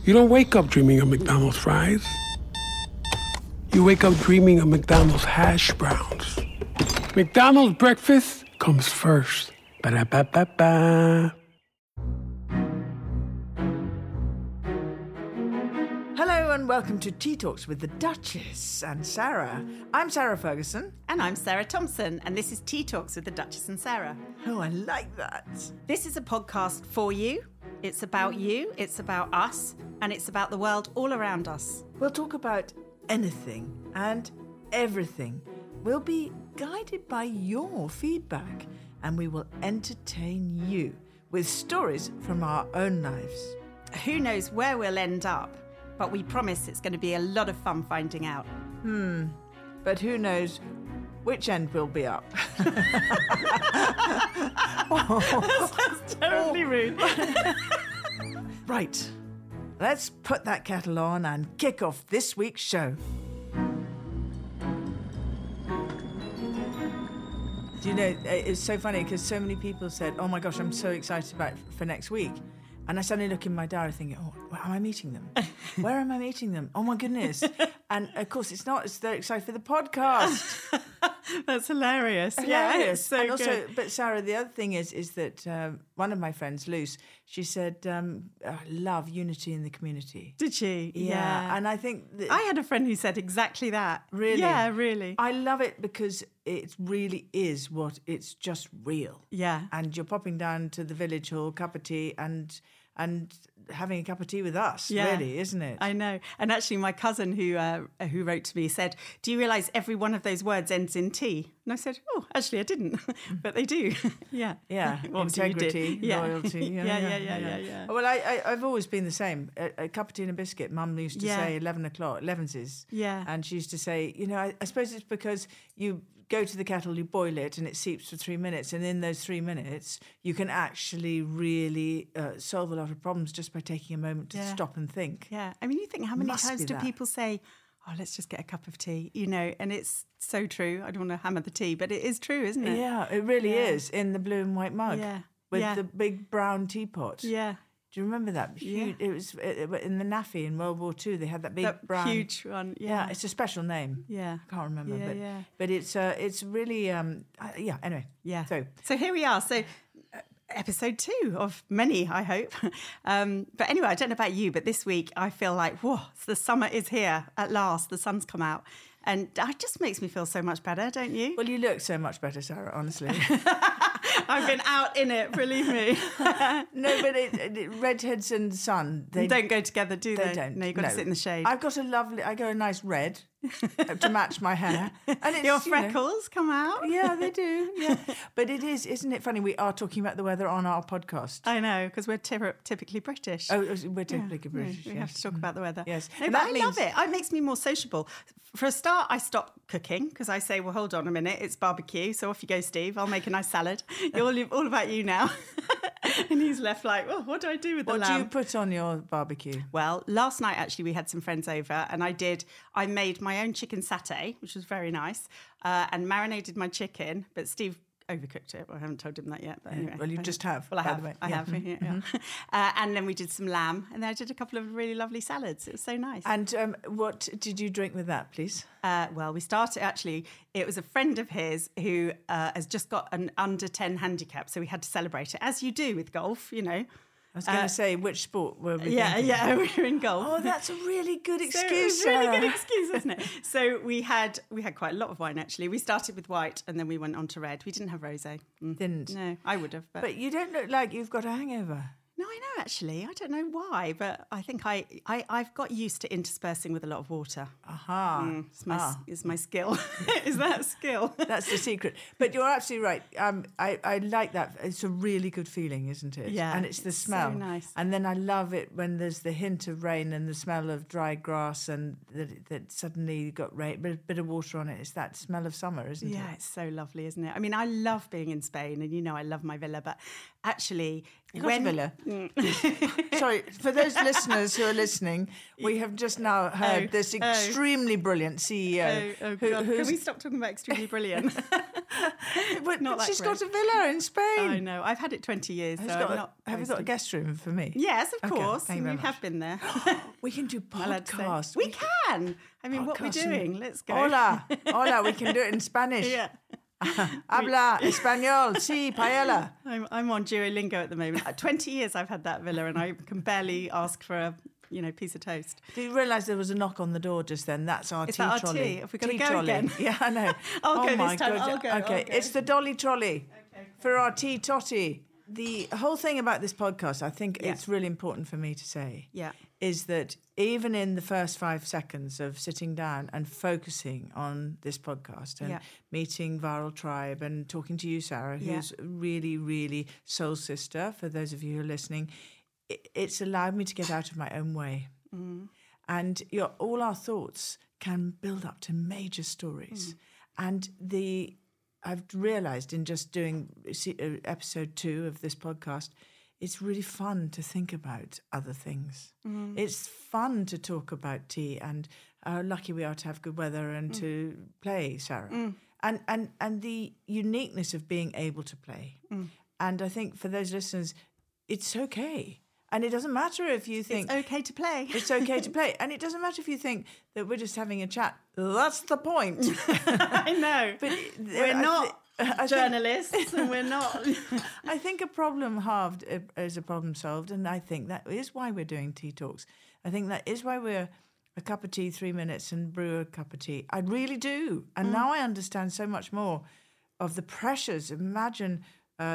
You don't wake up dreaming of McDonald's fries. You wake up dreaming of McDonald's hash browns. McDonald's breakfast comes first. Ba-da-ba-ba-ba. Hello and welcome to Tea Talks with the Duchess and Sarah. I'm Sarah Ferguson. And I'm Sarah Thompson, and this is Tea Talks with the Duchess and Sarah. Oh, I like that. This is a podcast for you. It's about you, it's about us, and it's about the world all around us. We'll talk about anything and everything. We'll be guided by your feedback, and we will entertain you with stories from our own lives. Who knows where we'll end up, but we promise it's going to be a lot of fun finding out. But who knows which end we'll be up. That's terribly rude. Right, let's put that kettle on and kick off this week's show. Do you know, it's so funny because so many people said, oh my gosh, I'm so excited for next week. And I suddenly look in my diary thinking, oh, where am I meeting them? Where am I meeting them? Oh my goodness. And of course it's not, they're excited for the podcast. That's hilarious. Yeah, it's so and also, good. But Sarah, the other thing is that one of my friends, Luce, she said, I love unity in the community. Did she? Yeah. And I think that I had a friend who said exactly that. Really? Yeah, really. I love it because it really is it's just real. Yeah. And you're popping down to the village hall, cup of tea, and having a cup of tea with us, really, isn't it? I know. And actually, my cousin who wrote to me said, do you realise every one of those words ends in T? And I said, oh, actually, I didn't. But they do. Yeah. Yeah. Obviously you did. Integrity, loyalty. Yeah. Well, I've always been the same. A cup of tea and a biscuit. Mum used to say 11 o'clock, 11's. Yeah. And she used to say, I suppose it's because you go to the kettle, you boil it, and it seeps for 3 minutes. And in those 3 minutes, you can actually really solve a lot of problems just by taking a moment to stop and think. Yeah. I mean, you think how many Must times be do that. people say, oh, let's just get a cup of tea, and it's so true. I don't want to hammer the tea, but it is true, isn't it? Yeah, it really is, in the blue and white mug. Yeah. With the big brown teapot. Yeah. Do you remember that? Huge, it was in the NAFI in World War II. They had that big brown, huge one. Yeah, it's a special name. Yeah, I can't remember. Yeah, but it's really Anyway, yeah. So here we are. So episode 2 of many, I hope. But anyway, I don't know about you, but this week I feel like, whoa, the summer is here at last. The sun's come out, and it just makes me feel so much better, don't you? Well, you look so much better, Sarah. Honestly. I've been out in it, believe me. No, but redheads and sun, they don't go together, do they? They don't. No, you've got to sit in the shade. I got a nice red to match my hair. And it's, Your freckles come out. Yeah, they do. Yeah, but isn't it funny? We are talking about the weather on our podcast. I know, because we're typically British. Oh, we're typically British. We have to talk about the weather. Yes, no, but I love it. It makes me more sociable. For a start, I stop cooking because I say, well, hold on a minute, it's barbecue, so off you go, Steve. I'll make a nice salad. All about you now. And he's left like, well, what do I do with the lamb? What do you put on your barbecue? Well, last night, actually, we had some friends over and I made my own chicken satay, which was very nice, and marinated my chicken, but Steve overcooked it. Well, I haven't told him that yet. But anyway. Well, you just have. Well, I have. Way. I have. Yeah. Mm-hmm. And then we did some lamb, and then I did a couple of really lovely salads. It was so nice. And what did you drink with that, please? Well, we started, actually, it was a friend of his who has just got an under 10 handicap, so we had to celebrate it, as you do with golf, I was going to say, which sport were we thinking? Yeah, we were in golf. Oh, that's a really good excuse, So it was Sarah. a really good excuse, wasn't it? So we had quite a lot of wine, actually. We started with white and then we went on to red. We didn't have rosé. Didn't? No, I would have. But you don't look like you've got a hangover. No, I know, actually. I don't know why, but I think I've got used to interspersing with a lot of water. Aha. It's my skill. Is that a skill? That's the secret. But you're absolutely right. I like that. It's a really good feeling, isn't it? Yeah. And it's the smell. So nice. And then I love it when there's the hint of rain and the smell of dry grass and that suddenly you've got bit of water on it. It's that smell of summer, isn't it? Yeah, it's so lovely, isn't it? I mean, I love being in Spain and I love my villa, but actually... You got a villa? Sorry, for those listeners who are listening, we have just now heard this extremely brilliant CEO. Oh, God. Can we stop talking about extremely brilliant? But Not that she's great. got a villa in Spain. I know. I've had it 20 years, so I'm not Have you got a guest room for me? Yes, of Okay, course. thank you And very you much. have been there. We can do Allowed to say. podcasts. We can. I mean, what we're Podcasting. doing. Let's go. Hola, we can do it in Spanish. Yeah. Habla español, sí, paella. I'm on Duolingo at the moment. 20 years I've had that villa and I can barely ask for a piece of toast. Do you realise there was a knock on the door just then? That's our Is tea that our trolley. tea? Have we got to Tea go trolley. again? Yeah, I know. I'll oh go my this time. God. I'll go, Okay, I'll go. it's the dolly trolley for our tea totty. The whole thing about this podcast, I think it's really important for me to say, is that even in the first 5 seconds of sitting down and focusing on this podcast and meeting Viral Tribe and talking to you, Sarah, who's really, really soul sister, for those of you who are listening, it's allowed me to get out of my own way. And all our thoughts can build up to major stories. And I've realised in just doing episode 2 of this podcast, it's really fun to think about other things. It's fun to talk about tea and how lucky we are to have good weather and to play, Sarah. And the uniqueness of being able to play. And I think for those listeners, it's okay. And it doesn't matter if you think... It's okay to play. It's okay to play. And it doesn't matter if you think that we're just having a chat. That's the point. I know. But we're not journalists and we're not... I think a problem halved is a problem solved. And I think that is why we're doing Tea Talks. I think that is why we're a cup of tea, 3 minutes and brew a cup of tea. I really do. And now I understand so much more of the pressures. Imagine...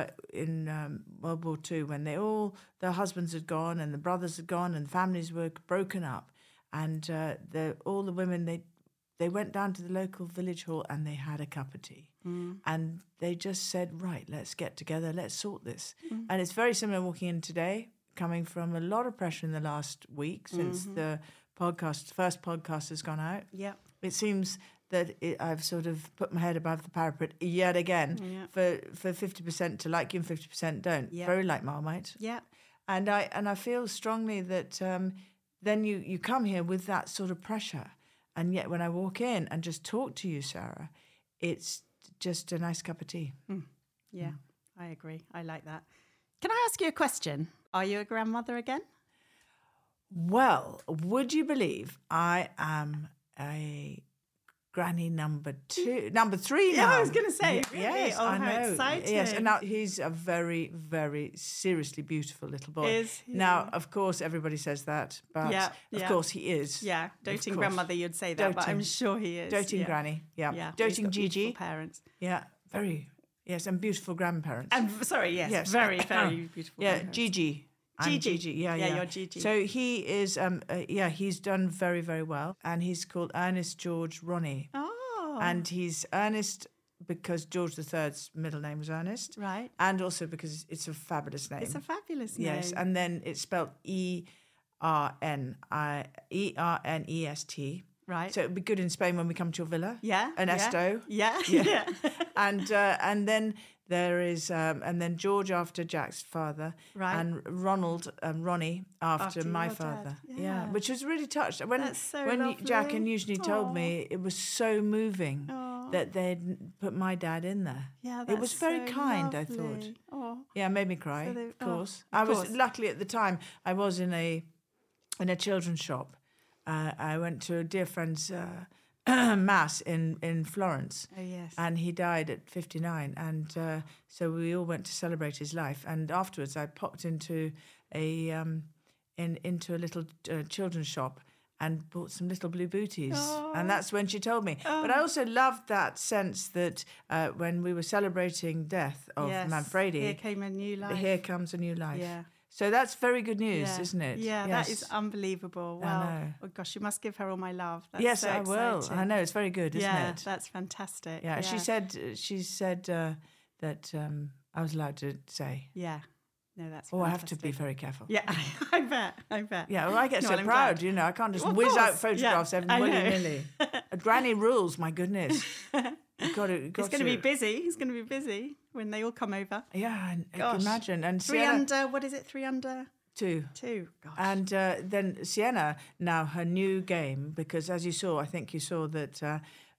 in World War II, when their husbands had gone and the brothers had gone and families were broken up, and all the women they went down to the local village hall and they had a cup of tea, and they just said, right, let's get together, let's sort this. And it's very similar walking in today, coming from a lot of pressure in the last week since the first podcast has gone out. Yeah, it seems that I've sort of put my head above the parapet yet again for 50% to like you and 50% don't. Yeah. Very like Marmite. Yeah. And I feel strongly that then you come here with that sort of pressure. And yet when I walk in and just talk to you, Sarah, it's just a nice cup of tea. Yeah, I agree. I like that. Can I ask you a question? Are you a grandmother again? Well, would you believe I am a... granny number 3 now. Yeah, I was going to say. Really? Yes, oh, I how know. exciting. Yes, and now he's a very, very seriously beautiful little boy. Is he? Now, of course, everybody says that, but of course he is. Yeah, doting course. grandmother, you'd say that, but I'm sure he is. Doting granny, Yeah, doting he's got Gigi. beautiful parents. Yeah, very. Yes, and beautiful grandparents. And yes. Very, very beautiful. Yeah, grandparents. Gigi. I'm Gigi. Yeah, you're Gigi. So he is, he's done very, very well. And he's called Ernest George Ronnie. Oh. And he's Ernest because George III's middle name was Ernest. Right. And also because it's a fabulous name. It's a fabulous name. Yes, and then it's spelled Erneest. Right. So it would be good in Spain when we come to your villa. Yeah. Ernesto. Yeah. And then there is and then George after Jack's father, Right. and Ronnie after my your dad. father. Yeah. Which was really touched when That's so Jack lovely. and usually told Aw. me, it was so moving Aw. that they'd put my dad in there. Yeah, it was that's very so kind. I thought. lovely. Oh. Yeah, it made me cry. So they- of course, oh, I of was course. luckily at the time. I was in a children's shop. I went to a dear friend's mass in Florence. Oh, yes. And he died at 59, and so we all went to celebrate his life. And afterwards, I popped into a little children's shop and bought some little blue booties. Oh. And that's when she told me. But I also loved that sense that when we were celebrating death of Yes. Manfredi, Here came a new life. here comes a new life. Yeah. So that's very good news, Yeah. isn't it? Yeah, Yes. that is unbelievable. I Wow. know. Oh, gosh, you must give her all my love. That's Yes, so I will. exciting. I know, it's very good, isn't Yeah, it? that's fantastic. Yeah, she said that I was allowed to say. Yeah. No, that's Oh, I have to be fantastic. very careful. Yeah, I bet. Yeah, well, I get No, so I'm proud, glad. I can't just Well, of whiz out course. photographs Yeah, every I know. willy-nilly. Granny rules, my goodness. You've got to, He's going to be busy. He's going to be busy when they all come over. Yeah, I Gosh. can imagine. And 3 Sienna, under, what is it? 3 under 2. 2. Gosh. And then Sienna, now her new game, because as you saw, I think you saw that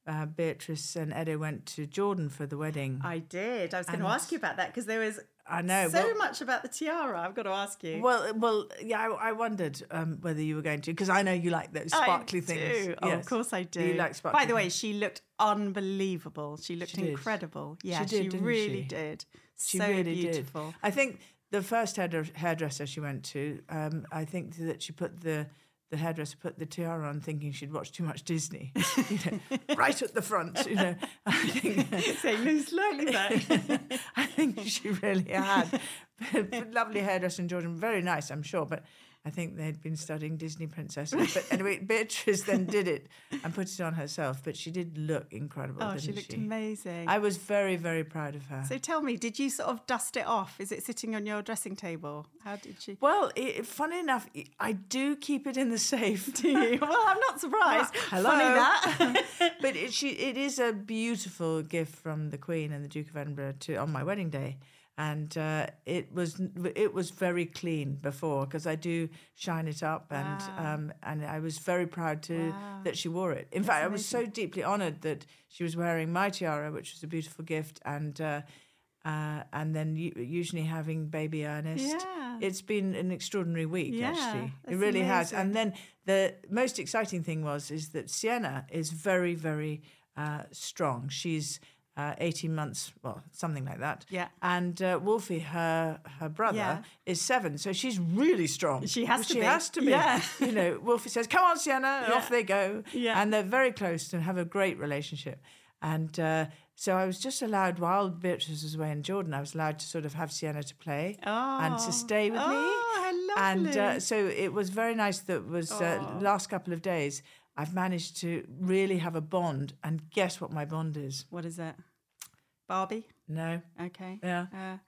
Beatrice and Edo went to Jordan for the wedding. I did. I was going to ask you about that because there was much about the tiara. I've got to ask you. Well, yeah. I wondered whether you were going to, because I know you like those sparkly things. Do. Oh, Yes. of course I do. You like sparkly By the way, things. she looked unbelievable. She looked She did. incredible. Yeah, She did, she didn't really she? did. She So really beautiful. did. I think the first hairdresser she went to, I think that she put the hairdresser put the tiara on thinking she'd watched too much Disney, right at the front, I think, Saying no slightly back. I think she really had. Lovely hairdresser in Jordan, very nice, I'm sure, but I think they'd been studying Disney princesses. But anyway, Beatrice then did it and put it on herself, but she did look incredible, Oh, didn't she looked amazing. I was very, very proud of her. So tell me, did you sort of dust it off? Is it sitting on your dressing table? How did you? Well, funny enough, I do keep it in the safe. Do you? Well, I'm not surprised. Hello. Funny that. But it is a beautiful gift from the Queen and the Duke of Edinburgh on my wedding day. And it was very clean before, because I do shine it up, and I was very proud that she wore it. In fact, I was so deeply honoured that she was wearing my tiara, which was a beautiful gift, and then usually having baby Ernest. Yeah. It's been an extraordinary week, Yeah, actually. It that's really has. amazing. And then the most exciting thing is that Sienna is very, very strong. She's 18 months, well, something like that. Yeah. And Wolfie, her brother, is 7, so she's really strong. She has to be. She has to be. Yeah. Wolfie says, "Come on, Sienna," and off they go. Yeah. And they're very close and have a great relationship. And so I was just allowed, while Beatrice was away in Jordan, I was allowed to sort of have Sienna to play and to stay with me. Oh, how lovely. And so it was very nice that last couple of days, I've managed to really have a bond. And guess what my bond is? What is it? Barbie? No. Okay. Yeah.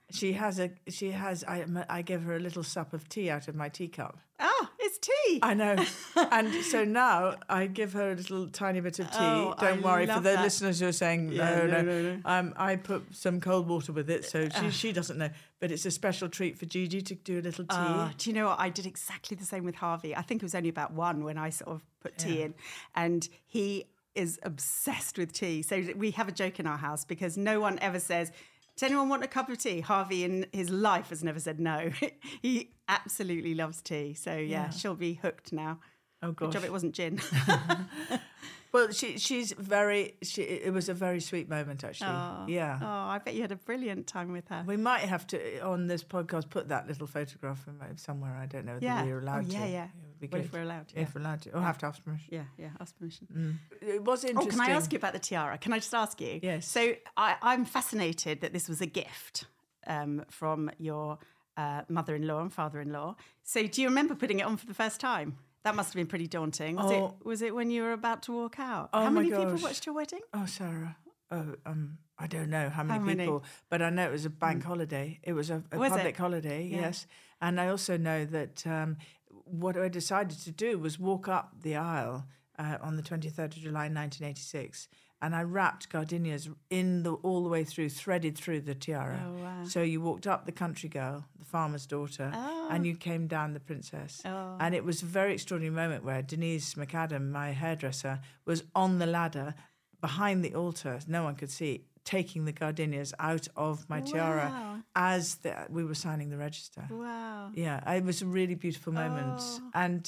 I give her a little sup of tea out of my teacup. Oh, it's tea. I know. And so now I give her a little tiny bit of tea. Oh, Don't I worry, for love the that. listeners who are saying, Yeah, no. I put some cold water with it, so she doesn't know. But it's a special treat for Gigi to do a little tea. Do you know what? I did exactly the same with Harvey. I think it was only about 1 when I sort of put tea in. And he is obsessed with tea. So we have a joke in our house because no one ever says, "Does anyone want a cup of tea?" Harvey in his life has never said no. He absolutely loves tea. So yeah, she'll be hooked now. Oh, gosh. Good job it wasn't gin. Well, it was a very sweet moment, actually. Yeah. Oh, I bet you had a brilliant time with her. We might have to, on this podcast, put that little photograph somewhere. I don't know whether we're allowed to. Yeah. It would be Well, good. if we're allowed to. If we're allowed to. Or have to ask permission. Yeah, ask permission. It was interesting. Oh, can I ask you about the tiara? Can I just ask you? Yes. So I'm fascinated that this was a gift from your mother-in-law and father-in-law. So do you remember putting it on for the first time? That must have been pretty daunting. Was it when you were about to walk out? Oh, how many my people gosh. watched your wedding? Oh, Sarah. I don't know how How many many? people, but I know it was a bank holiday. It was a Was public it? holiday, Yeah. yes. And I also know that what I decided to do was walk up the aisle on the 23rd of July 1986, and I wrapped gardenias all the way through, threaded through the tiara. Oh, wow. So you walked up the country girl, the farmer's daughter, and you came down the princess. Oh. And it was a very extraordinary moment where Denise McAdam, my hairdresser, was on the ladder behind the altar, no one could see, taking the gardenias out of my tiara Wow. as we were signing the register. Wow. Yeah, it was a really beautiful moment, and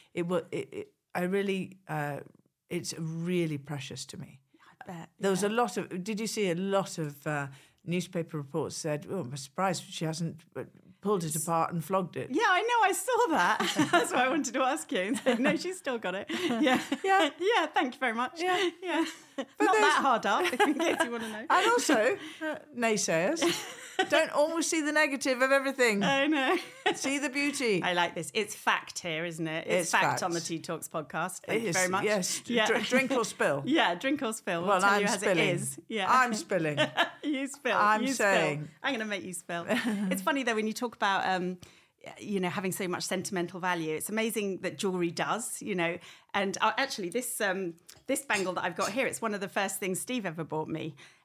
it's really precious to me. I bet. There was a lot of. Did you see a lot of newspaper reports said, "Oh, I'm surprised she hasn't pulled it apart and flogged it." Yeah, I know. I saw that. That's why I wanted to ask you. And say, no, she's still got it. Yeah. Yeah. Thank you very much. Yeah. Not that hard up, in case you want to know. And also, naysayers, don't always see the negative of everything. I know. See the beauty. I like this. It's fact here, isn't it? It's fact fact. on the Tea Talks podcast. Thank It you is, very much. Yes. Yeah. Drink or spill. Yeah, drink or spill. We'll Well, tell I'm you as spilling. it is. Yeah. I'm spilling. You spill. I'm you saying. Spill. I'm going to make you spill. It's funny, though, when you talk about, having so much sentimental value. It's amazing that jewellery does, And actually, this bangle that I've got here, it's one of the first things Steve ever bought me.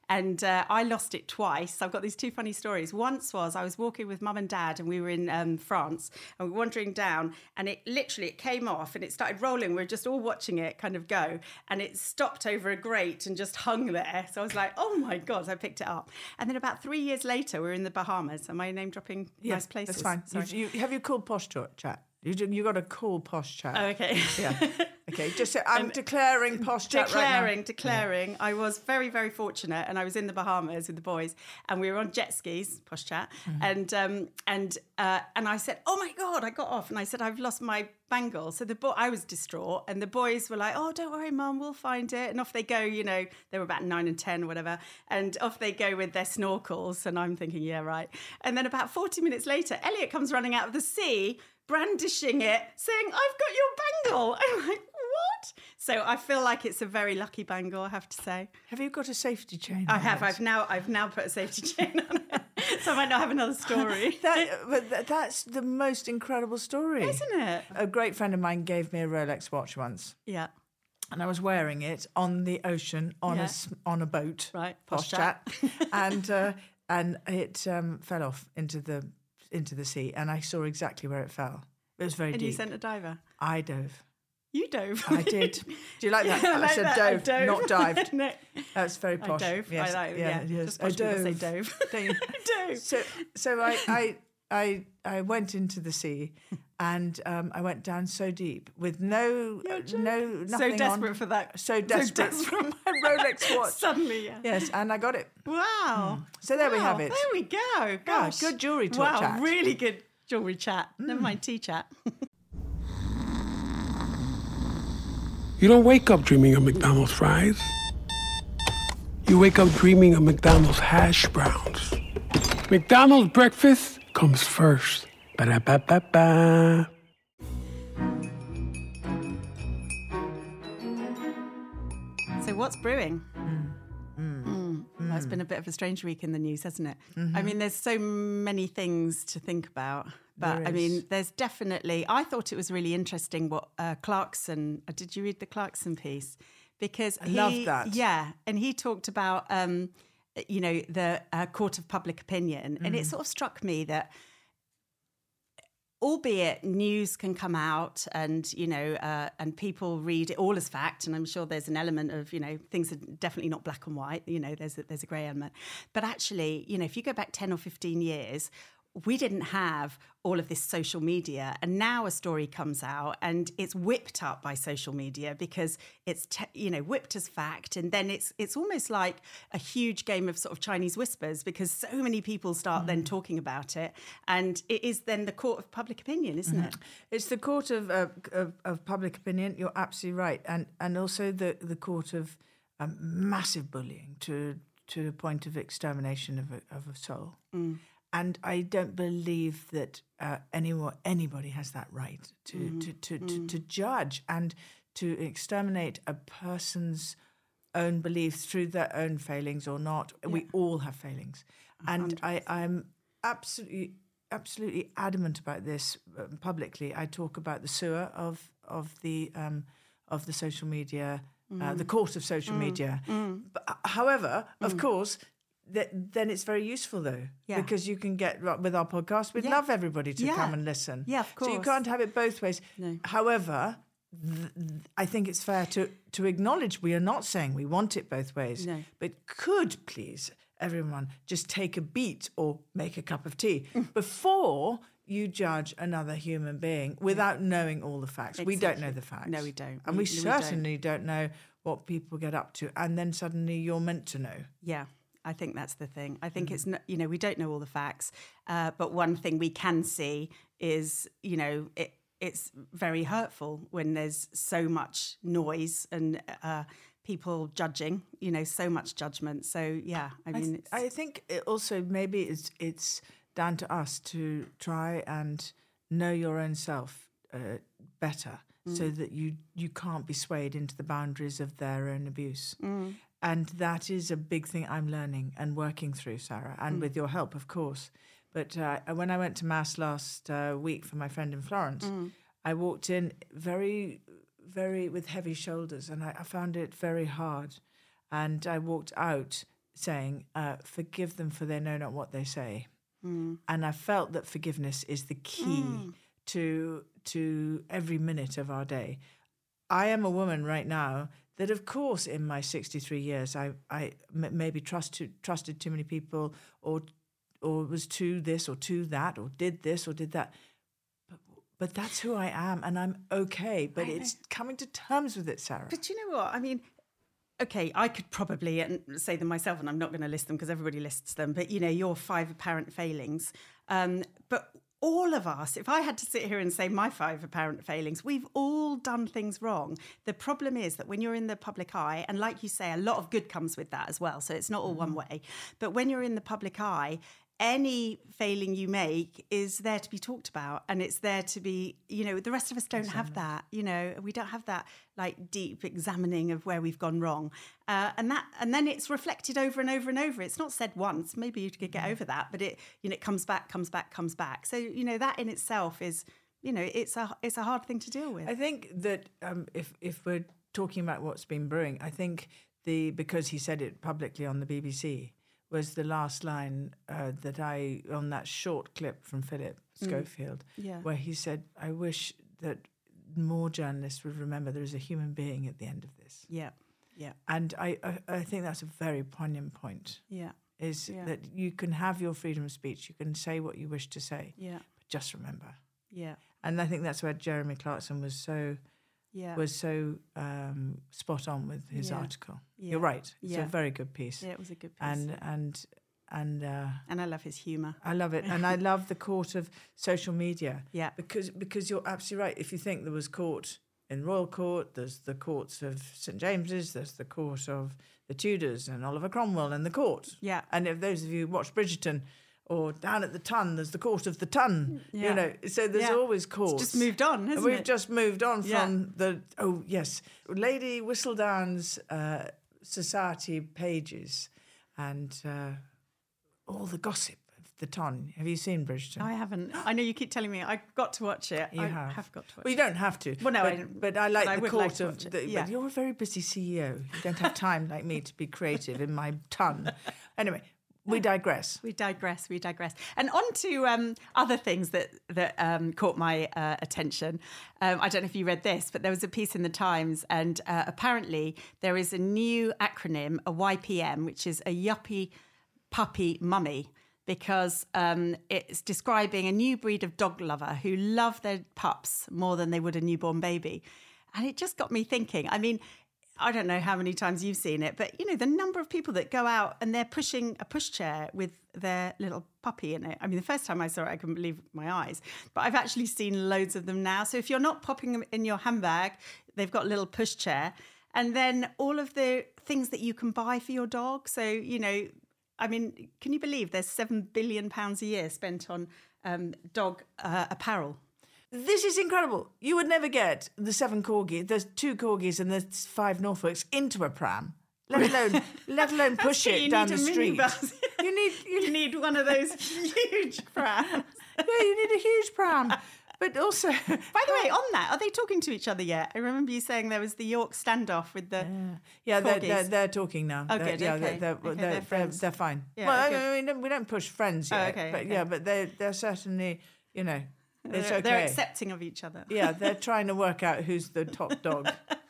And I lost it twice. I've got these two funny stories. Once was I was walking with mum and dad, and we were in France, and we were wandering down, and it came off, and it started rolling. We were just all watching it kind of go, and it stopped over a grate and just hung there. So I was like, oh my God, so I picked it up. And then about 3 years later, we were in the Bahamas. Am I name dropping nice places? That's fine. Have you called posh chat? You got a cool posh chat. Oh, okay. Yeah. Okay. Just say, I'm declaring posh chat right now. Declaring. Yeah. I was very, very fortunate, and I was in the Bahamas with the boys, and we were on jet skis, posh chat, and I said, oh my God, I got off, and I said, I've lost my bangle. So I was distraught, and the boys were like, oh, don't worry, Mum, we'll find it. And off they go. They were about 9 and 10 or whatever, and off they go with their snorkels. And I'm thinking, yeah, right. And then about 40 minutes later, Elliot comes running out of the sea, brandishing it, saying, I've got your bangle. I'm like, what? So I feel like it's a very lucky bangle, I have to say. Have you got a safety chain? I have. I've now put a safety chain on it. So I might not have another story. But that's the most incredible story. Isn't it? A great friend of mine gave me a Rolex watch once. Yeah. And I was wearing it on the ocean on a boat. Right. Posh chat. and it fell off into the sea, and I saw exactly where it fell. It was very deep. And you sent a diver? I dove. You dove? I did. Do you like that? I said that. Dove, not dived. No. That's very posh. I dove. Yes. I like yes. Yes. I dove. Say dove. Don't you? I dove. So I went into the sea, and I went down so deep with nothing so desperate on. for that. So desperate for my Rolex watch. Suddenly, yeah. Yes, and I got it. Wow. So there we have it. There we go. Gosh. Good jewellery talk chat. Wow, really good jewellery chat. Never mind tea chat. You don't wake up dreaming of McDonald's fries. You wake up dreaming of McDonald's hash browns. McDonald's breakfast comes first. Ba-da-ba-ba-ba. So what's brewing? It's been a bit of a strange week in the news, hasn't it? I mean, there's so many things to think about. But I mean, there's definitely, I thought it was really interesting what Clarkson, did you read the Clarkson piece? Because I love that. Yeah. And he talked about, the court of public opinion. And it sort of struck me that, albeit news can come out and, and people read it all as fact, and I'm sure there's an element of, things are definitely not black and white, there's a grey element. But actually, if you go back 10 or 15 years, we didn't have all of this social media, and now a story comes out and it's whipped up by social media because it's whipped as fact, and then it's almost like a huge game of sort of Chinese whispers because so many people start then talking about it, and it is then the court of public opinion, isn't it? It's the court of public opinion. You're absolutely right, and also the court of massive bullying to the point of extermination of a soul. And I don't believe that anybody has that right to judge and to exterminate a person's own beliefs through their own failings or not. Yeah. We all have failings. 100%. And I'm absolutely adamant about this publicly. I talk about the sewer of the social media, the court of social media. But, however, of course, then it's very useful, though, because you can get, with our podcast, we'd love everybody to come and listen. Yeah, of course. So you can't have it both ways. No. However, I think it's fair to acknowledge we are not saying we want it both ways. No. But could, please, everyone just take a beat or make a cup of tea before you judge another human being without knowing all the facts. Exactly. We don't know the facts. No, we don't. And we certainly don't know what people get up to. And then suddenly you're meant to know. Yeah. I think that's the thing. I think it's, we don't know all the facts, but one thing we can see is, it's very hurtful when there's so much noise and people judging, so much judgment. So, yeah, I think it also maybe it's down to us to try and know your own self better so that you can't be swayed into the boundaries of their own abuse. And that is a big thing I'm learning and working through, Sarah, and with your help, of course. But when I went to Mass last week for my friend in Florence, I walked in very, very with heavy shoulders, and I found it very hard. And I walked out saying, forgive them for they know not what they say. And I felt that forgiveness is the key to every minute of our day. I am a woman right now that, of course, in my 63 years, I maybe trusted too many people or was too this or too that or did this or did that. But that's who I am, and I'm okay. But it's coming to terms with it, Sarah. But you know what? I mean, okay, I could probably say them myself, and I'm not going to list them because everybody lists them. But, your 5 apparent failings. But all of us, if I had to sit here and say my 5 apparent failings, we've all done things wrong. The problem is that when you're in the public eye, and like you say, a lot of good comes with that as well. So it's not all one way. But when you're in the public eye, any failing you make is there to be talked about, and it's there to be, the rest of us don't have that, we don't have that like deep examining of where we've gone wrong. And then it's reflected over and over and over. It's not said once, maybe you could get over that, but it comes back. So, that in itself is, it's a hard thing to deal with. I think that if we're talking about what's been brewing, I think because he said it publicly on the BBC, was the last line that on that short clip from Philip Schofield, where he said, I wish that more journalists would remember there is a human being at the end of this. Yeah, yeah. And I think that's a very poignant point. Yeah. That you can have your freedom of speech, you can say what you wish to say, but just remember. Yeah. And I think that's where Jeremy Clarkson was so spot on with his article. Yeah. You're right. It's a very good piece. Yeah, it was a good piece. And I love his humour. I love it. And I love the court of social media. Yeah. Because you're absolutely right. If you think there was court in Royal Court, there's the courts of St James's, there's the court of the Tudors and Oliver Cromwell and the court. Yeah. And if those of you watch Bridgerton, or down at the Tun, there's the court of the Tun, So there's always courts. It's just moved on, hasn't it? We've just moved on from Lady Whistledown's society pages and all the gossip of the Tun. Have you seen Bridgerton? I haven't. I know you keep telling me I've got to watch it. I have got to watch it. Well, you don't have to. Well, no, but I like the court of... But you're a very busy CEO. You don't have time like me to be creative in my Tun. Anyway... We digress. And on to other things that caught my attention. I don't know if you read this, but there was a piece in the Times, and apparently there is a new acronym, a YPM, which is a Yuppie Puppy Mummy, because it's describing a new breed of dog lover who love their pups more than they would a newborn baby. And it just got me thinking. I mean, I don't know how many times you've seen it, but, the number of people that go out and they're pushing a pushchair with their little puppy in it. I mean, the first time I saw it, I couldn't believe my eyes. But I've actually seen loads of them now. So if you're not popping them in your handbag, they've got a little pushchair. And then all of the things that you can buy for your dog. So, I mean, can you believe there's £7 billion a year spent on dog apparel? This is incredible. You would never get the 7 corgis, there's 2 corgis and there's 5 Norfolks into a pram, let alone push it down the street. You need one of those huge prams. Yeah, you need a huge pram. But also... By the way, on that, are they talking to each other yet? I remember you saying there was the York standoff with the corgis. They're talking now. Oh, good, okay. They're fine. Yeah, well, I mean, we don't push friends yet. But they're certainly, It's okay. They're accepting of each other. Yeah, they're trying to work out who's the top dog.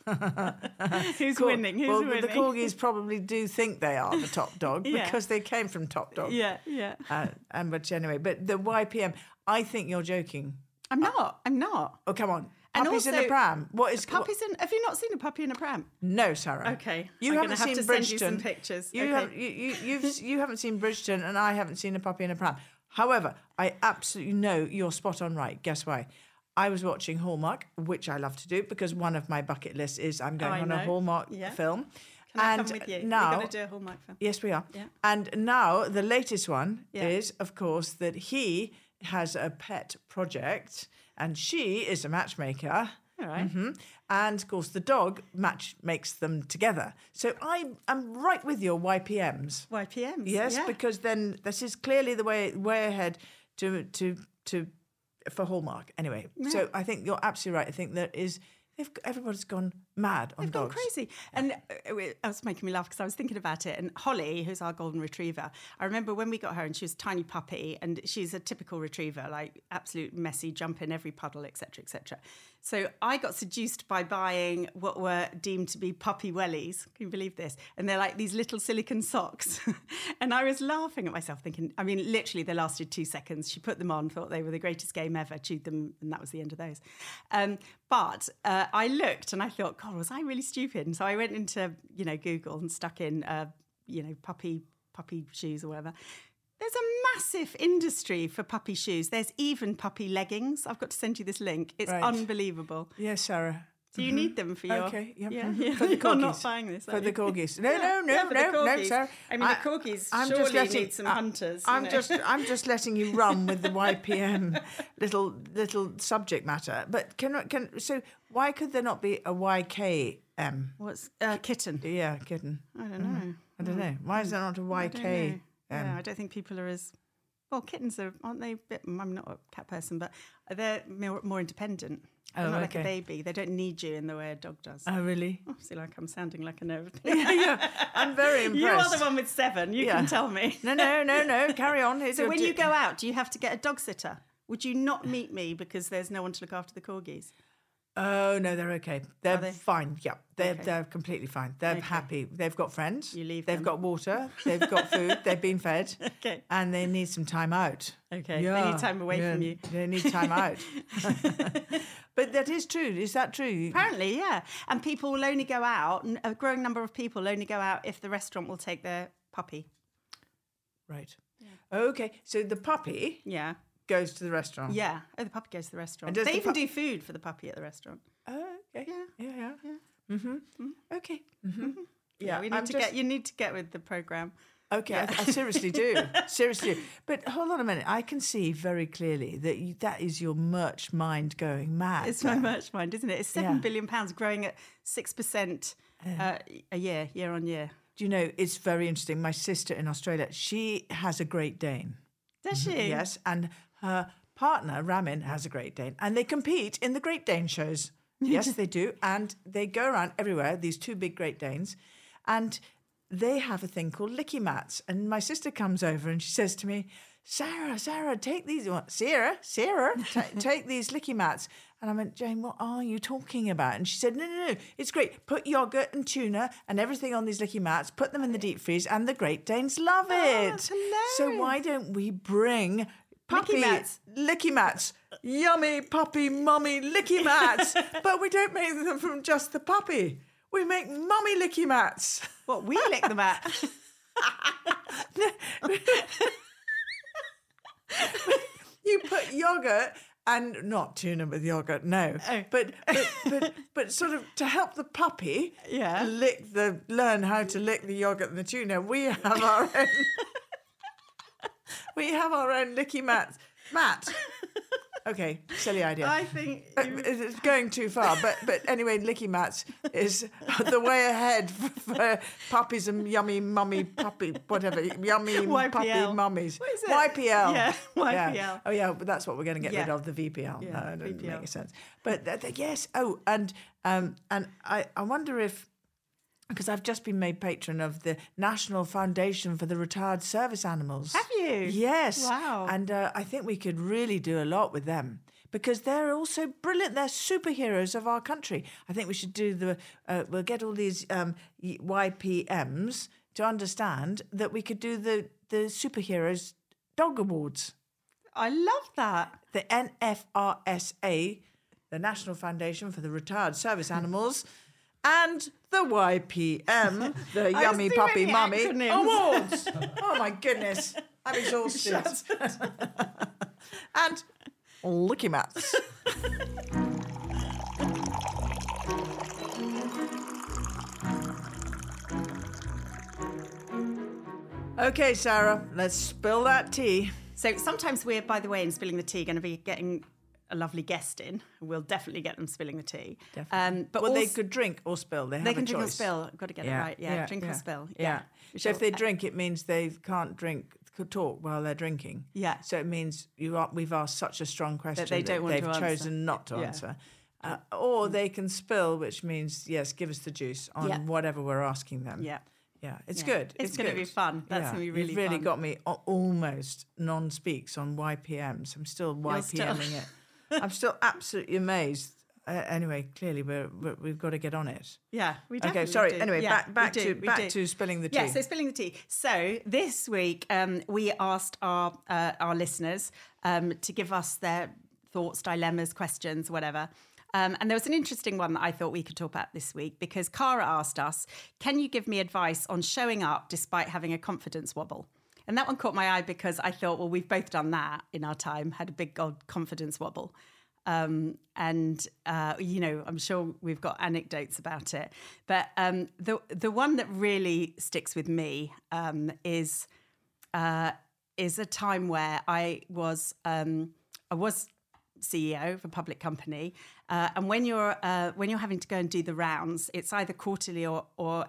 Who's winning? Winning? The corgis probably do think they are the top dog because they came from Top Dog. Yeah. But anyway, but the YPM, I think you're joking. I'm not. Oh, come on. And puppies also, in a pram. Have you not seen a puppy in a pram? No, Sarah. Okay. You haven't seen Bridgerton. Send you some pictures. You haven't seen Bridgerton, and I haven't seen a puppy in a pram. However, I absolutely know you're spot on right. Guess why? I was watching Hallmark, which I love to do because one of my bucket lists is I'm going on a Hallmark film. Can I come with you? Now, we're going to do a Hallmark film. Yes, we are. Yeah. And now the latest one is, of course, that he has a pet project and she is a matchmaker. All right. Mm-hmm. And, of course, the dog makes them together. So I'm right with your YPMs. YPMs, yes, because then this is clearly the way ahead to for Hallmark. Anyway, so I think you're absolutely right. I think there is everybody's gone mad on They've gone dogs. crazy. And it was making me laugh because I was thinking about it. And Holly, who's our golden retriever, I remember when we got her and she was a tiny puppy and she's a typical retriever, like absolute messy, jump in every puddle, etc., etc. So I got seduced by buying what were deemed to be puppy wellies. Can you believe this? And they're like these little silicone socks. And I was laughing at myself thinking, I mean, literally they lasted 2 seconds. She put them on, thought they were the greatest game ever, chewed them, and that was the end of those. But I looked and I thought, God, was I really stupid? And so I went into, Google and stuck in, puppy shoes or whatever. There's a massive industry for puppy shoes. There's even puppy leggings. I've got to send you this link. It's unbelievable. Yes, Sarah. Do you need them for your... Okay, yeah. For the corgis. You're not buying this, For the corgis. No, Sarah. I mean, the corgis surely need some hunters. I'm just letting you run with the YPM little subject matter. But so why could there not be a YKM? What's kitten? Yeah, kitten. I don't know. I don't know. Why is there not a YK? I don't think people are as... Well, kittens aren't they? I'm not a cat person, but they're more independent. They're not like a baby. They don't need you in the way a dog does. Oh, really? I feel like I'm sounding like a nervous. Yeah. I'm very impressed. You are the one with 7. You can tell me. No. Carry on. So when you go out, do you have to get a dog sitter? Would you not meet me because there's no one to look after the corgis? Oh, no, they're okay. They're fine. Yeah, they're completely fine. They're happy. They've got friends. You leave They've them. got water. They've got food. They've been fed. Okay. And they need some time out. Okay. They need time away from you. They need time out. But that is true. Is that true? Apparently, yeah. And people will only go out, a growing number of people will only go out if the restaurant will take their puppy. Right. Yeah. Okay. So the puppy goes to the restaurant. Yeah. Oh, the puppy goes to the restaurant. And they even do food for the puppy at the restaurant. Oh, okay. Yeah. Mm-hmm. Mm-hmm. Okay. Mm-hmm. Yeah, you need to get with the programme. Okay, I seriously do. Seriously. But hold on a minute. I can see very clearly that that is your merch mind going mad. It's my merch mind, isn't it? It's £7 billion growing at 6% a year on year. Do you know, it's very interesting. My sister in Australia, she has a Great Dane. Does she? Yes, and her partner, Ramin, has a Great Dane. And they compete in the Great Dane shows. Yes, they do. And they go around everywhere, these 2 big Great Danes. And they have a thing called licky mats. And my sister comes over and she says to me, Sarah, take these. Sarah, take these licky mats. And I went, Jane, what are you talking about? And she said, no, it's great. Put yogurt and tuna and everything on these licky mats, put them in the deep freeze, and the Great Danes love it. That's hilarious. So why don't we bring puppy licky mats, yummy puppy mummy licky mats, but we don't make them from just the puppy. We make mummy licky mats. What, we lick the mat? You put yogurt and not tuna with yogurt, no. Oh. But sort of to help the puppy learn how to lick the yogurt and the tuna, we have our own licky mat. Okay, silly idea. I think it's going too far. But anyway, licky mats is the way ahead for puppies and yummy mummy puppy, whatever, yummy YPL. puppy mummies. What is it? YPL. Yeah, YPL. Yeah. Oh yeah, but that's what we're going to get rid of, the VPL. Yeah, no, it doesn't VPL. make sense. But yes. Oh, and I wonder if, because I've just been made patron of the National Foundation for the Retired Service Animals. Have you? Yes. Wow. And I think we could really do a lot with them because they're also brilliant. They're superheroes of our country. I think we should do we'll get all these YPMs to understand that we could do the superheroes dog awards. I love that. The NFRSA, the National Foundation for the Retired Service Animals, and the YPM, the Yummy Puppy Mummy Awards. Oh, my goodness. I'm exhausted. And licky mats. Okay, Sarah, let's spill that tea. So sometimes we're, by the way, in spilling the tea, going to be getting a lovely guest in. We'll definitely get them spilling the tea. Definitely. But they could drink or spill. They have a can drink or choice. spill. I've got to get it right. Yeah, drink or spill. Yeah. So if they drink, it means they can't talk while they're drinking. Yeah. So it means we've asked such a strong question that they don't want they've to answer. chosen not to answer. Or they can spill, which means, yes, give us the juice on whatever we're asking them. Yeah. Yeah, it's good. It's going to be fun. That's going to be really You've really fun. got me almost non-speaks on YPMs. I'm still YPMing it. I'm still absolutely amazed. Anyway, clearly we've got to get on it. Yeah, we definitely Okay, sorry. do. Anyway, Yeah, back to spilling the tea. Yeah, so spilling the tea. So this week we asked our listeners to give us their thoughts, dilemmas, questions, whatever. And there was an interesting one that I thought we could talk about this week because Cara asked us, can you give me advice on showing up despite having a confidence wobble? And that one caught my eye because I thought, well, we've both done that in our time, had a big old confidence wobble. I'm sure we've got anecdotes about it. But the one that really sticks with me is a time where I was CEO of a public company, and when you're having to go and do the rounds, it's either quarterly or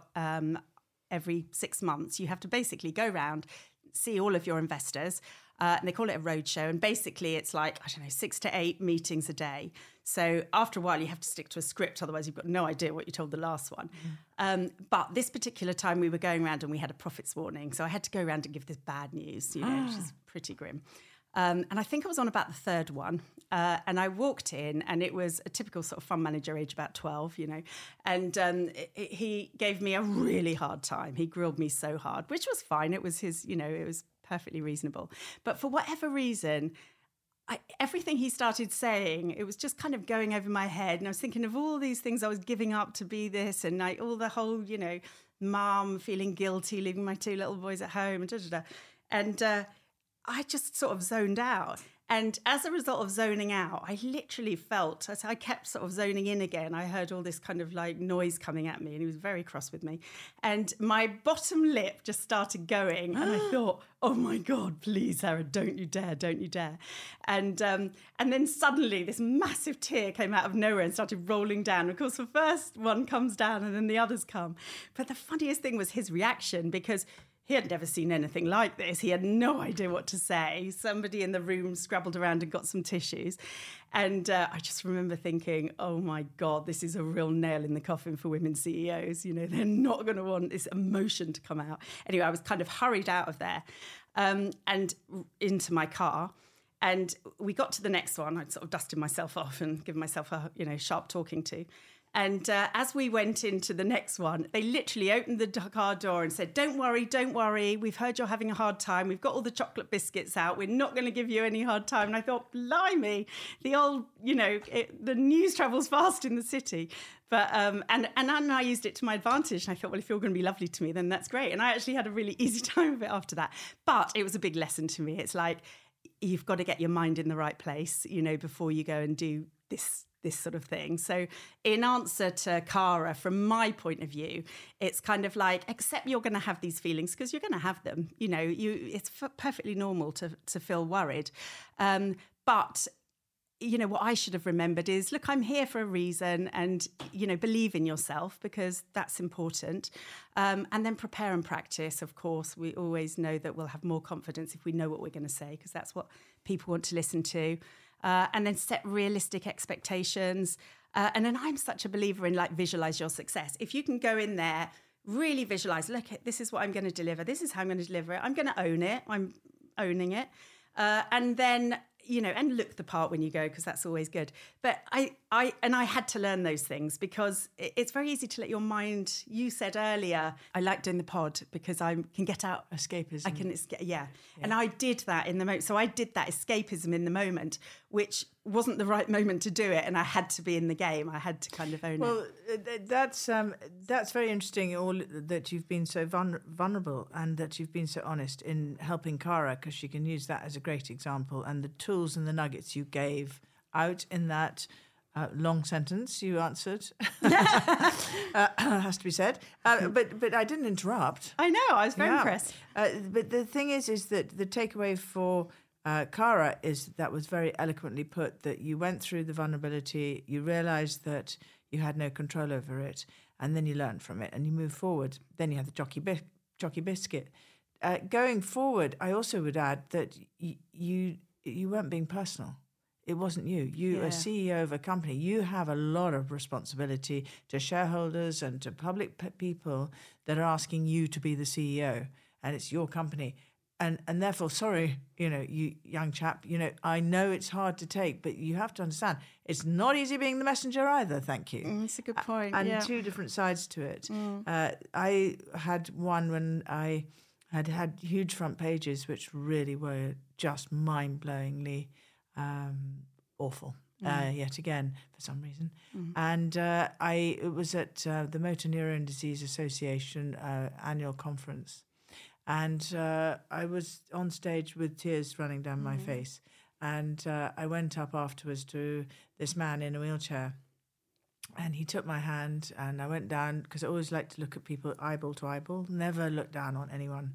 every 6 months. You have to basically go around, see all of your investors, and they call it a roadshow. And basically, it's like 6 to 8 meetings a day. So after a while, you have to stick to a script, otherwise you've got no idea what you told the last one. But this particular time, we were going around and we had a profits warning, so I had to go around and give this bad news, which is pretty grim. And I think I was on about the third one. And I walked in and it was a typical sort of fund manager, age about 12, and he gave me a really hard time. He grilled me so hard, which was fine. It was his, it was perfectly reasonable. But for whatever reason, everything he started saying, it was just kind of going over my head. And I was thinking of all these things I was giving up to be this, and all the whole, mum feeling guilty, leaving my 2 little boys at home, and da-da-da. And I just sort of zoned out. And as a result of zoning out, I literally felt, as I kept sort of zoning in again, I heard all this kind of like noise coming at me, and he was very cross with me. And my bottom lip just started going, and I thought, oh my God, please, Sarah, don't you dare, don't you dare. And then suddenly this massive tear came out of nowhere and started rolling down. Of course, the first one comes down and then the others come. But the funniest thing was his reaction, because he had never seen anything like this. He had no idea what to say. Somebody in the room scrabbled around and got some tissues. And I just remember thinking, oh my God, this is a real nail in the coffin for women CEOs. They're not going to want this emotion to come out. Anyway, I was kind of hurried out of there and into my car. And we got to the next one. I'd sort of dusted myself off and given myself a, sharp talking to. And as we went into the next one, they literally opened the car door and said, don't worry. We've heard you're having a hard time. We've got all the chocolate biscuits out. We're not going to give you any hard time. And I thought, blimey, the old, the news travels fast in the city. But and I used it to my advantage. And I thought, well, if you're going to be lovely to me, then that's great. And I actually had a really easy time of it after that. But it was a big lesson to me. It's like, you've got to get your mind in the right place, before you go and do this sort of thing. So in answer to Cara, from my point of view, it's kind of like, accept you're going to have these feelings because you're going to have them. It's perfectly normal to feel worried. But what I should have remembered is, look, I'm here for a reason, and, believe in yourself because that's important. And then prepare and practice. Of course, we always know that we'll have more confidence if we know what we're going to say, because that's what people want to listen to. And then set realistic expectations. And then I'm such a believer in visualize your success. If you can go in there, really visualize, look, this is what I'm going to deliver. This is how I'm going to deliver it. I'm going to own it. I'm owning it. And then, and look the part when you go, because that's always good. But I had to learn those things because it's very easy to let your mind, you said earlier, I like doing the pod because I can get out. Escapism. I can, yeah. And I did that in the moment. So I did that escapism in the moment, which wasn't the right moment to do it. And I had to be in the game. I had to kind of own it. Well, that's very interesting, all that you've been so vulnerable and that you've been so honest in helping Cara, because she can use that as a great example. And the tools and the nuggets you gave out in that long sentence you answered has to be said. But I didn't interrupt. I know, I was very impressed. But the thing is that the takeaway for Cara is that was very eloquently put, that you went through the vulnerability, you realised that you had no control over it, and then you learned from it and you moved forward. Then you had the jockey biscuit. Going forward, I also would add that you weren't being personal. It wasn't you. You are CEO of a company. You have a lot of responsibility to shareholders and to public people that are asking you to be the CEO, and it's your company. And therefore, sorry, you young chap, I know it's hard to take, but you have to understand it's not easy being the messenger either. Thank you. That's a good point. And two different sides to it. I had one when I had huge front pages, which really were just mind-blowingly awful. Yet again, for some reason. And it was at the Motor Neurone Disease Association annual conference. And I was on stage with tears running down my face. And I went up afterwards to this man in a wheelchair. And he took my hand and I went down, because I always like to look at people eyeball to eyeball, never look down on anyone.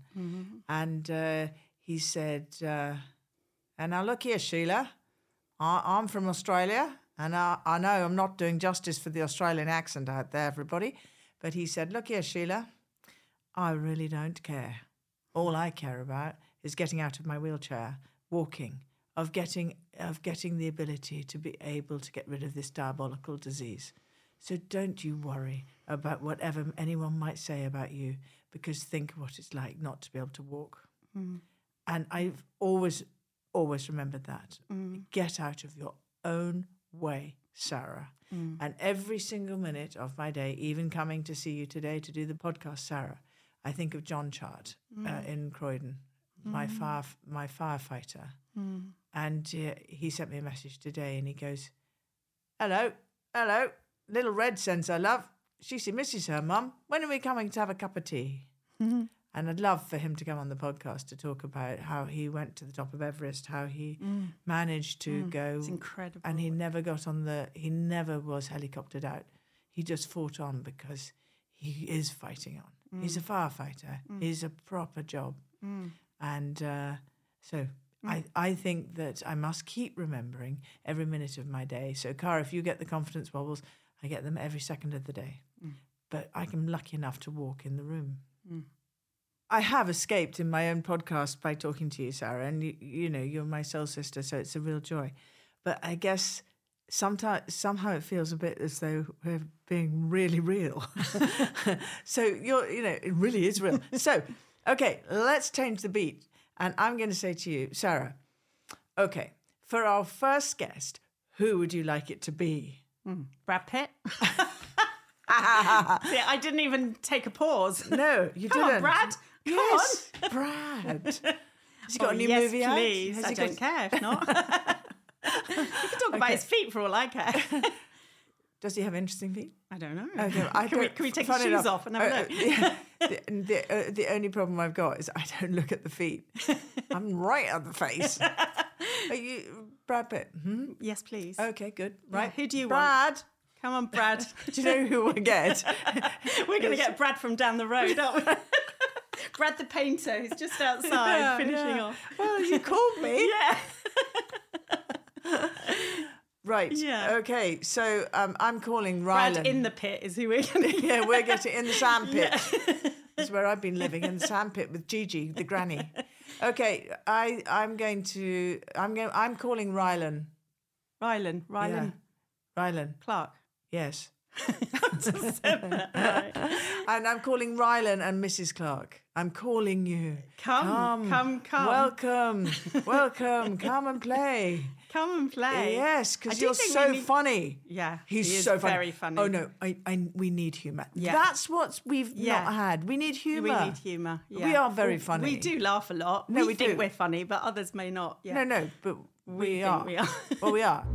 And he said, and now look here, Sheila, I'm from Australia. And I know I'm not doing justice for the Australian accent out there, everybody. But he said, look here, Sheila, I really don't care. All I care about is getting out of my wheelchair, walking, of getting the ability to be able to get rid of this diabolical disease. So don't you worry about whatever anyone might say about you, because think of what it's like not to be able to walk. And I've always remembered that. Get out of your own way, Sarah. And every single minute of my day, even coming to see you today to do the podcast, Sarah, I think of John Chart in Croydon, my firefighter. And he sent me a message today and he goes, hello, little Red sends her love. She misses her mum. When are we coming to have a cup of tea? And I'd love for him to come on the podcast to talk about how he went to the top of Everest, how he managed to go. It's incredible. And he never was helicoptered out. He just fought on because he is fighting on. He's a firefighter. He's a proper job. And so I think that I must keep remembering every minute of my day. So, Cara, if you get the confidence wobbles, I get them every second of the day. But I'm lucky enough to walk in the room. I have escaped in my own podcast by talking to you, Sarah, and you're my soul sister, so it's a real joy. But I guess somehow it feels a bit as though we're being really real. So it really is real. So, okay, let's change the beat. And I'm going to say to you, Sarah, okay, for our first guest, who would you like it to be? Brad Pitt. Yeah, I didn't even take a pause. No, you Come didn't. on, Brad. Come on. Brad. Has he got a new yes, movie out? Please. I don't care if not. You can talk about his feet for all I care. Does he have interesting feet? I don't know. Okay, can we take his shoes off and have a look? The only problem I've got is I don't look at the feet. I'm right at the face. Are you Brad Pitt? Yes, please. Okay, good. Right. Yeah, who do you want? Brad. Come on, Brad. Do you know who we'll get? We're going to get Brad from down the road, aren't we? Brad the painter, who's just outside finishing off. Well, you called me. Yeah. Right. Yeah. Okay. So I'm calling Rylan. Brad in the pit is who we're going to. Yeah, we're getting in the sandpit. Yeah. That's where I've been living, in the sandpit with Gigi, the granny. Okay. I'm calling Rylan. Rylan. Yeah. Rylan Clark. Yes. Just said that. Right. And I'm calling Rylan and Mrs. Clark. I'm calling you. Come. Welcome. Come and play. Come and play. Yes, because you're so funny. Yeah, he's so funny. Very funny. Oh no, we need humour. Yeah. That's what we've not had. We need humour. We need humour. Yeah. We are very funny. We do laugh a lot. No, we think do. We're funny, but others may not. Yeah. No, but we are. We are. Well, we are.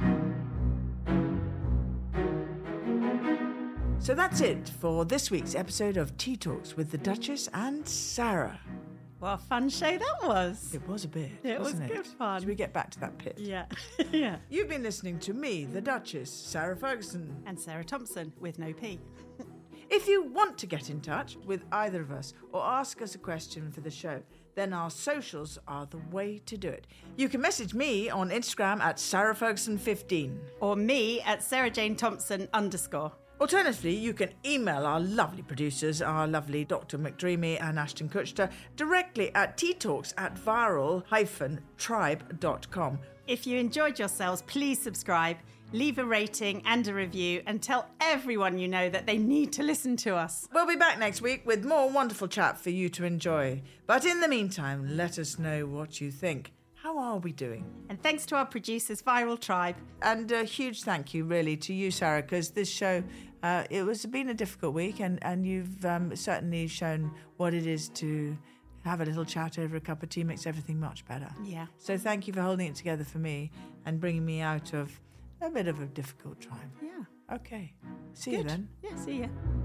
So that's it for this week's episode of Tea Talks with the Duchess and Sarah. What a fun show that was. It was a bit, It was wasn't good fun. Should we get back to that pit? Yeah. Yeah. You've been listening to me, the Duchess, Sarah Ferguson. And Sarah Thompson with no P. If you want to get in touch with either of us or ask us a question for the show, then our socials are the way to do it. You can message me on Instagram at SarahFerguson15. Or me at SarahJaneThompson_. Alternatively, you can email our lovely producers, our lovely Dr. McDreamy and Ashton Kutcher, directly at teatalks@viral-tribe.com. If you enjoyed yourselves, please subscribe, leave a rating and a review, and tell everyone you know that they need to listen to us. We'll be back next week with more wonderful chat for you to enjoy. But in the meantime, let us know what you think. How are we doing? And thanks to our producers, Viral Tribe. And a huge thank you, really, to you, Sarah, because this show, it's been a difficult week, and you've certainly shown what it is to have a little chat over a cup of tea makes everything much better. Yeah. So thank you for holding it together for me and bringing me out of a bit of a difficult time. Yeah. Okay. See you then. Yeah, see ya.